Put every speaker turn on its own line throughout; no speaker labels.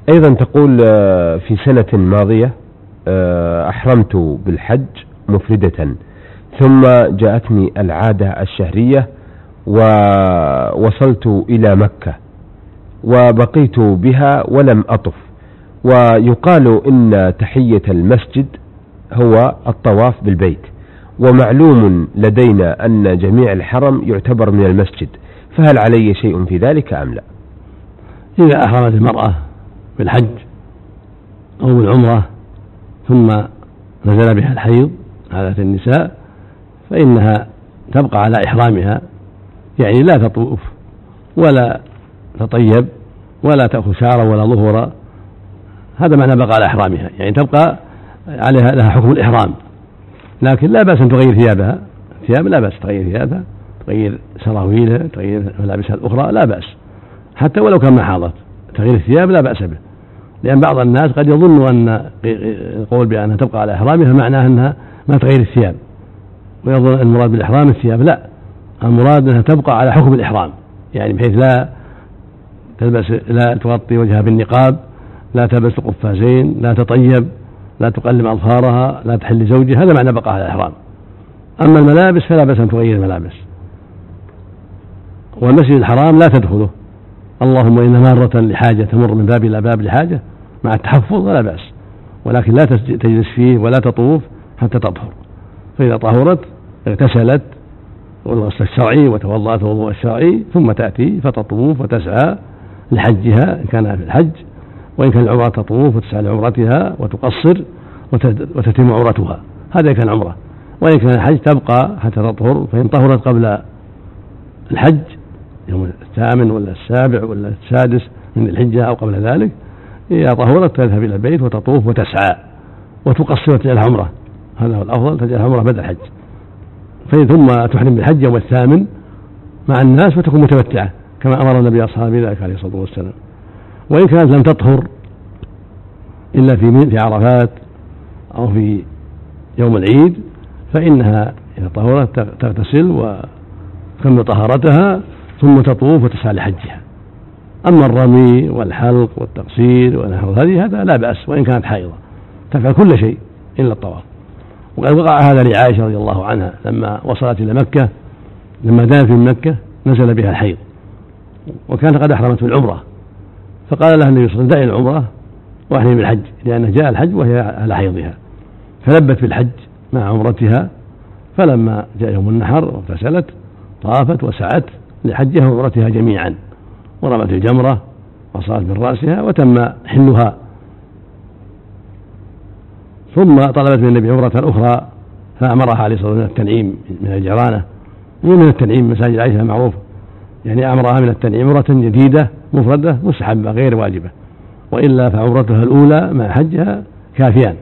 أيضا تقول في سنة ماضية أحرمت بالحج مفردة، ثم جاءتني العادة الشهرية ووصلت إلى مكة وبقيت بها ولم أطف، ويقال إن تحية المسجد هو الطواف بالبيت، ومعلوم لدينا أن جميع الحرم يعتبر من المسجد، فهل علي شيء في ذلك أم لا؟
إذا أحرمت المرأة بالحج أو بالعمرة ثم نزل بها الحيض عادة النساء فإنها تبقى على إحرامها، يعني لا تطوف ولا تطيب ولا تأخذ شعرا ولا ظهورا، هذا معنى بقى على إحرامها، يعني تبقى عليها لها حكم الإحرام، لكن لا بأس أن تغير ثيابها، ثياب لا بأس تغير ثيابها، تغير سراويلها، تغير ملابسها الأخرى لا بأس، حتى ولو كان ما حاضت تغيير الثياب لا بأس به، لأن بعض الناس قد يظن أن القول بأنها تبقى على إحرامها معناه أنها ما تغير الثياب، ويظن المراد بالإحرام الثياب، لا، المراد أنها تبقى على حكم الإحرام، يعني بحيث لا تغطي وجهها بالنقاب، لا تلبس القفازين، لا تطيب، لا تقلم أظفارها، لا تحل زوجها، هذا معنى بقى على الإحرام. أما الملابس فلا بأس أن تغير الملابس، والمسجد الحرام لا تدخله اللهم إن مارة لحاجة تمر من باب إلى باب لحاجة مع التحفظ ولا بأس، ولكن لا تجلس فيه ولا تطوف حتى تطهر، فإذا طهرت اغتسلت والغسل الشرعي وتوضأت الوضوء الشرعي ثم تأتي فتطوف وتسعى لحجها إن كان في الحج، وإن كان العمرة تطوف وتسعى لعمرتها وتقصر وتتم عمرتها، هذا كان عمرة. وإن كان الحج تبقى حتى تطهر، فإن طهرت قبل الحج يوم الثامن ولا السابع ولا السادس من الحجة أو قبل ذلك، إذا طهرت تذهب إلى البيت وتطوف وتسعى وتقصر وتجعلها عمرة، هذا هو الأفضل، تجعلها عمرة بدل الحج، ثم تحرم بالحج يوم الثامن مع الناس وتكون متمتعة كما أمر النبي أصحابه ذلك عليه الصلاة والسلام. وإن كانت لم تطهر إلا في عرفات أو في يوم العيد فإنها إذا طهرت تغتسل وتكمل طهارتها ثم تطوف وتسعى لحجها. أما الرمي والحلق والتقصير ونحو هذا لا بأس، وإن كانت حائضة تفعل كل شيء إلا الطواف. وقد وقع هذا لعائشة رضي الله عنها لما وصلت إلى مكة، لما دانت من مكة نزل بها الحيض وكانت قد أحرمت بالعمرة، فقال لها النبي صلى الله عليه وسلم دعي العمرة واحرمي بالحج، لأن جاء الحج وهي على حيضها، فلبت بالحج مع عمرتها، فلما جاء يوم النحر واغتسلت طافت وسعت لحجها وعمرتها جميعا، ورمت الجمرة وصارت من رأسها وتم حلها. ثم طلبت من النبي عمرة أخرى فأمرها عليه الصلاة والسلام التنعيم من الجيرانة، ومن التنعيم مساجد عائشة معروفة، يعني أمرها من التنعيم عمرة جديدة مفردة مستحبة غير واجبة، وإلا فعمرتها الأولى مع حجها كافيان.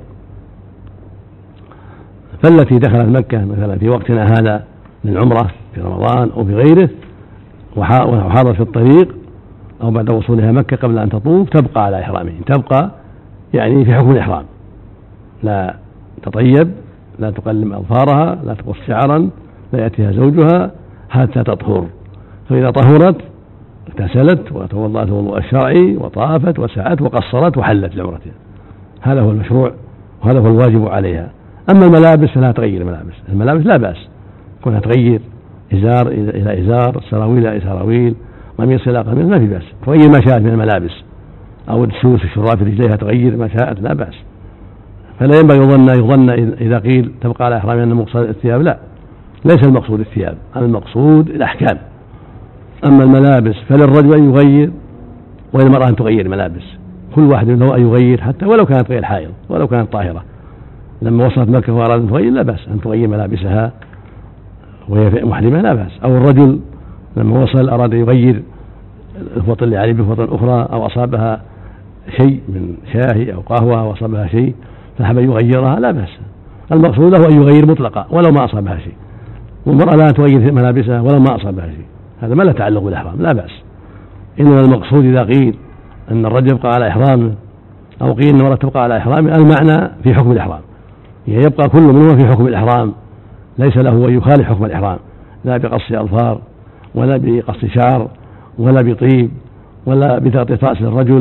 فالتي دخلت مكة مثلا في وقتنا هذا للعمرة في رمضان أو في غيره وحاضر في الطريق أو بعد وصولها مكة قبل أن تطوف تبقى على إحرامه، تبقى يعني في حكم الإحرام، لا تطيب، لا تقلم أظفارها، لا تقص شعرا، لا يأتيها زوجها حتى تطهر، فإذا طهرت اغتسلت وتوضأت الوضوء الشرعي وطافت وسعت وقصرت وحلت لعمرتها، هذا هو المشروع وهذا هو الواجب عليها. أما الملابس فلا تغير الملابس لا بأس كونها تغير إزار إلى إزار، سراويل إلى سراويل، قميص إلى قميص، ما في بأس، تغير ما شاءت من الملابس، أو السوس الشراب في رجليها تغير ما شاءت لا بأس. فلا ينبغي يظن إذا قيل تبقى على إحرام أن المقصود الثياب، لا، ليس المقصود الثياب، المقصود الأحكام. أما الملابس فللرجل أن يغير وللمرأة أن تغير الملابس، كل واحد له أن يغير حتى ولو كانت غير حائض ولو كانت طاهرة. لما وصلت مكة وأرادت أن تغير لا بأس أن تغير ملابسها وهي محرمة لا بأس. أو الرجل لما وصل أراد يغير الفوط اللي عليه بفوط أخرى، أو أصابها شيء من شاهي أو قهوة أو أصابها شيء فحب يغيرها لا بأس، المقصود له أن يغير مطلقا ولو ما أصابها شيء، والمرأة لا تغير ملابسها ولو ما أصابها شيء، هذا ما له تعلق بالإحرام لا بأس. إنما المقصود إذا قيل أن الرجل يبقى على إحرامه أو قيل أن المرأة تبقى على إحرامه المعنى في حكم الإحرام، يعني يبقى كل منهما في حكم الإحرام، ليس له أن يخالف حكم الإحرام لا بقص أظفار ولا بقص شعر ولا بطيب ولا بتغطية رأس الرجل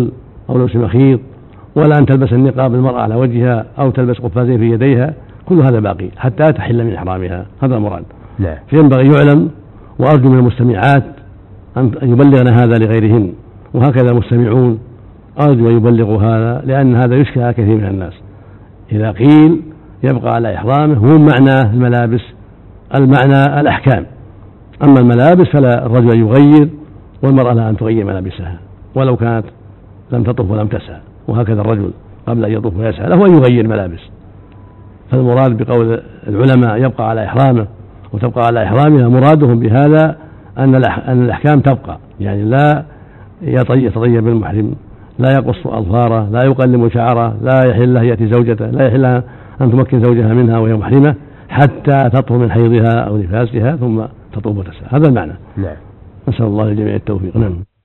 أو لبس مخيط، ولا أن تلبس النقاب المرأة على وجهها أو تلبس قفازين في يديها، كل هذا باقي حتى تحل من إحرامها، هذا المراد. فينبغي يعلم، وأرجو من المستمعات أن يبلغن هذا لغيرهن، وهكذا المستمعون أرجو أن يبلغوا هذا، لأن هذا يشكى على كثير من الناس. إذا قيل يبقى على إحرامه هو معنى الملابس، المعنى الأحكام، أما الملابس فلا الرجل أن يغير والمرأة لا أن تغير ملابسها ولو كانت لم تطف ولم تسعى، وهكذا الرجل قبل أن يطوف ويسعى له أن يغير ملابس. فالمراد بقول العلماء يبقى على إحرامه وتبقى على إحرامها، مرادهم بهذا أن الأحكام تبقى، يعني لا يتطيب المحرم، لا يقص أظفاره، لا يقلم شعره، لا يحل له يأتي زوجته، لا يحل لها أن تمكن زوجها منها وهي محرمة حتى تطهر من حيضها أو نفاسها ثم تطوف وتسعى، هذا المعنى. نسأل الله للجميع التوفيق.